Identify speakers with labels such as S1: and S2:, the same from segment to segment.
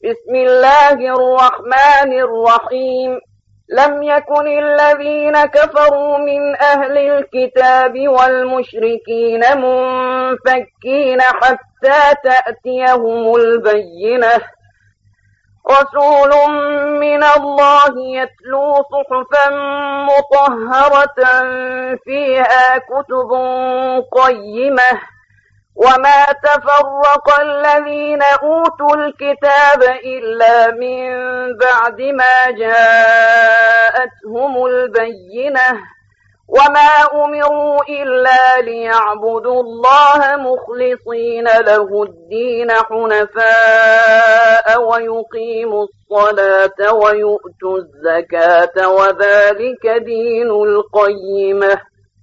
S1: بسم الله الرحمن الرحيم لم يكن الذين كفروا من أهل الكتاب والمشركين منفكين حتى تأتيهم البينة رسول من الله يتلو صحفا مطهرة فيها كتب قيمة وما تفرق الذين أوتوا الكتاب إلا من بعد ما جاءتهم البينة وما أمروا إلا ليعبدوا الله مخلصين له الدين حنفاء ويقيموا الصلاة ويؤتوا الزكاة وذلك دين القيمة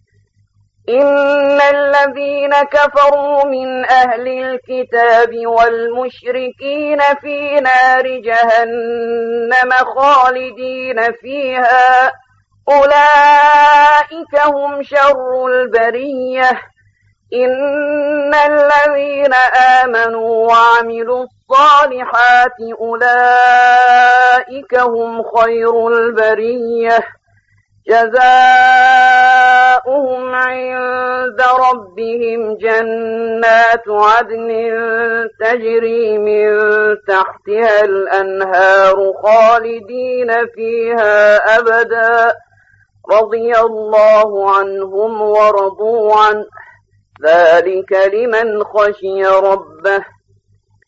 S1: إن الذين كفروا من أهل الكتاب والمشركين في نار جهنم خالدين فيها أولئك هم شر البرية إن الذين آمنوا وعملوا الصالحات أولئك هم خير البرية جزاؤهم عند ربهم جنات عدن تجري من تحتها الأنهار خالدين فيها أبدا رضي الله عنهم ورضوا عنه ذلك لمن خشي ربه